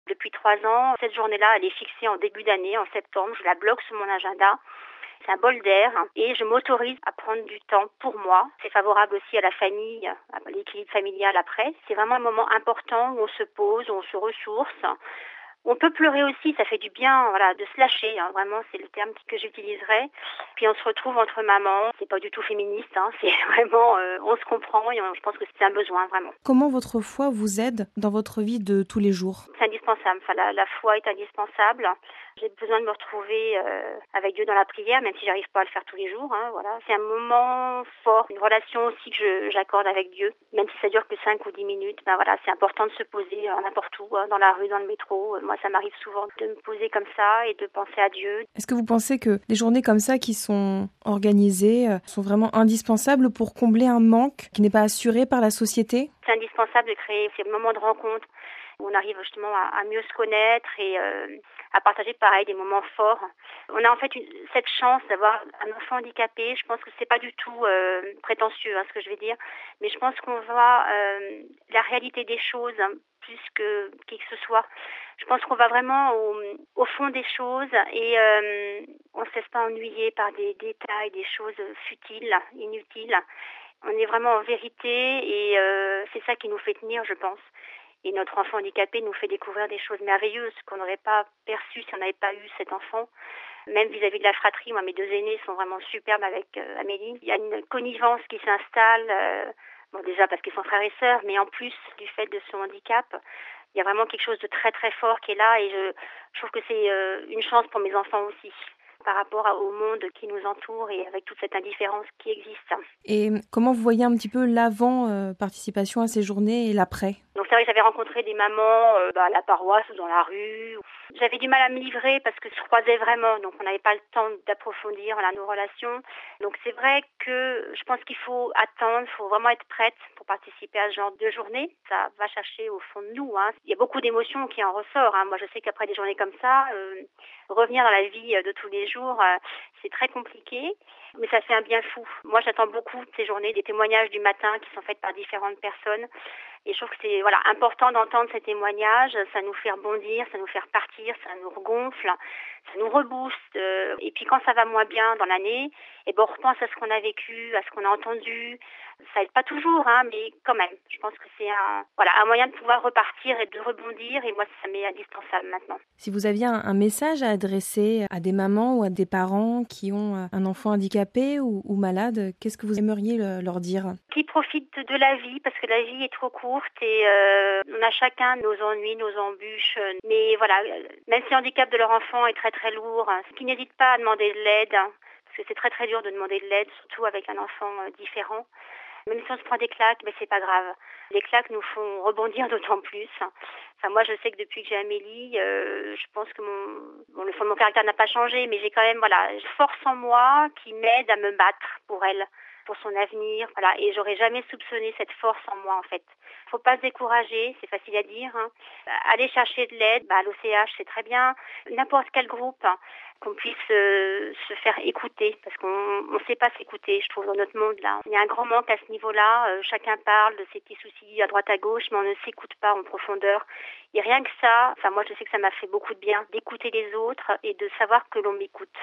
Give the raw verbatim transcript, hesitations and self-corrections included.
Depuis trois ans, cette journée-là, elle est fixée en début d'année, en septembre. Je la bloque sur mon agenda. C'est un bol d'air et je m'autorise à prendre du temps pour moi. C'est favorable aussi à la famille, à l'équilibre familial après. C'est vraiment un moment important où on se pose, où on se ressource. On peut pleurer aussi, ça fait du bien, voilà, de se lâcher, hein, vraiment, c'est le terme que j'utiliserais. Puis on se retrouve entre mamans, c'est pas du tout féministe, hein, c'est vraiment, euh, on se comprend et on, je pense que c'est un besoin, vraiment. Comment votre foi vous aide dans votre vie de tous les jours ? C'est indispensable, enfin, la, la foi est indispensable. J'ai besoin de me retrouver euh, avec Dieu dans la prière, même si j'arrive pas à le faire tous les jours, hein, voilà. C'est un moment fort, une relation aussi que je, j'accorde avec Dieu, même si ça dure que cinq ou dix minutes, ben voilà, c'est important de se poser euh, n'importe où, hein, dans la rue, dans le métro. Moi, ça m'arrive souvent de me poser comme ça et de penser à Dieu. Est-ce que vous pensez que des journées comme ça qui sont organisées euh, sont vraiment indispensables pour combler un manque qui n'est pas assuré par la société ? C'est indispensable de créer ces moments de rencontre où on arrive justement à, à mieux se connaître et euh, à partager pareil des moments forts. On a en fait une, cette chance d'avoir un enfant handicapé. Je pense que c'est pas du tout euh, prétentieux, hein, ce que je vais dire, mais je pense qu'on voit euh, la réalité des choses, hein, plus que qui que ce soit. Je pense qu'on va vraiment au, au fond des choses et euh, on ne se laisse pas ennuyer par des détails, des choses futiles, inutiles. On est vraiment en vérité et euh, c'est ça qui nous fait tenir, je pense. Et notre enfant handicapé nous fait découvrir des choses merveilleuses qu'on n'aurait pas perçues si on n'avait pas eu cet enfant. Même vis-à-vis de la fratrie, moi, mes deux aînés sont vraiment superbes avec euh, Amélie. Il y a une connivence qui s'installe, euh, bon, déjà parce qu'ils sont frères et sœurs, mais en plus du fait de son handicap, il y a vraiment quelque chose de très très fort qui est là et je, je trouve que c'est euh, une chance pour mes enfants aussi par rapport au monde qui nous entoure et avec toute cette indifférence qui existe. Et comment vous voyez un petit peu l'avant-participation à ces journées et l'après ? Donc c'est vrai que j'avais rencontré des mamans euh, bah, à la paroisse ou dans la rue. J'avais du mal à me livrer parce que je croisais vraiment, donc on n'avait pas le temps d'approfondir voilà, nos relations. Donc c'est vrai que je pense qu'il faut attendre, il faut vraiment être prête pour participer à ce genre de journée. Ça va chercher au fond de nous. Hein. Il y a beaucoup d'émotions qui en ressortent. Hein. Moi je sais qu'après des journées comme ça, euh, revenir dans la vie de tous les jours, euh, c'est très compliqué. Mais ça fait un bien fou. Moi j'attends beaucoup de ces journées, des témoignages du matin qui sont faits par différentes personnes. Et je trouve que c'est voilà important d'entendre ces témoignages, ça nous fait rebondir, ça nous fait repartir, ça nous regonfle, ça nous rebooste. Et puis quand ça va moins bien dans l'année, et ben on repense à ce qu'on a vécu, à ce qu'on a entendu. Ça aide pas toujours, hein, mais quand même, je pense que c'est un voilà un moyen de pouvoir repartir et de rebondir. Et moi, ça m'est indispensable maintenant. Si vous aviez un, un message à adresser à des mamans ou à des parents qui ont un enfant handicapé ou, ou malade, qu'est-ce que vous aimeriez le, leur dire ? Qu'ils profitent de la vie parce que la vie est trop courte et euh, on a chacun nos ennuis, nos embûches. Mais voilà, même si le handicap de leur enfant est très très lourd, hein, qu'ils n'hésitent pas à demander de l'aide, hein, parce que c'est très très dur de demander de l'aide, surtout avec un enfant euh, différent. Même si on se prend des claques, mais c'est pas grave. Les claques nous font rebondir d'autant plus. Enfin, moi, je sais que depuis que j'ai Amélie, euh, je pense que mon, bon, le fond de mon caractère n'a pas changé, mais j'ai quand même, voilà, une force en moi qui m'aide à me battre pour elle, pour son avenir, voilà. Et j'aurais jamais soupçonné cette force en moi, en fait. Faut pas se décourager, c'est facile à dire. Hein. Aller chercher de l'aide, bah, l'O C H, c'est très bien. N'importe quel groupe, hein, qu'on puisse euh, se faire écouter, parce qu'on ne sait pas s'écouter, je trouve, dans notre monde là. Il y a un grand manque à ce niveau-là. Euh, chacun parle de ses petits soucis à droite à gauche, mais on ne s'écoute pas en profondeur. Et rien que ça, enfin moi je sais que ça m'a fait beaucoup de bien d'écouter les autres et de savoir que l'on m'écoute.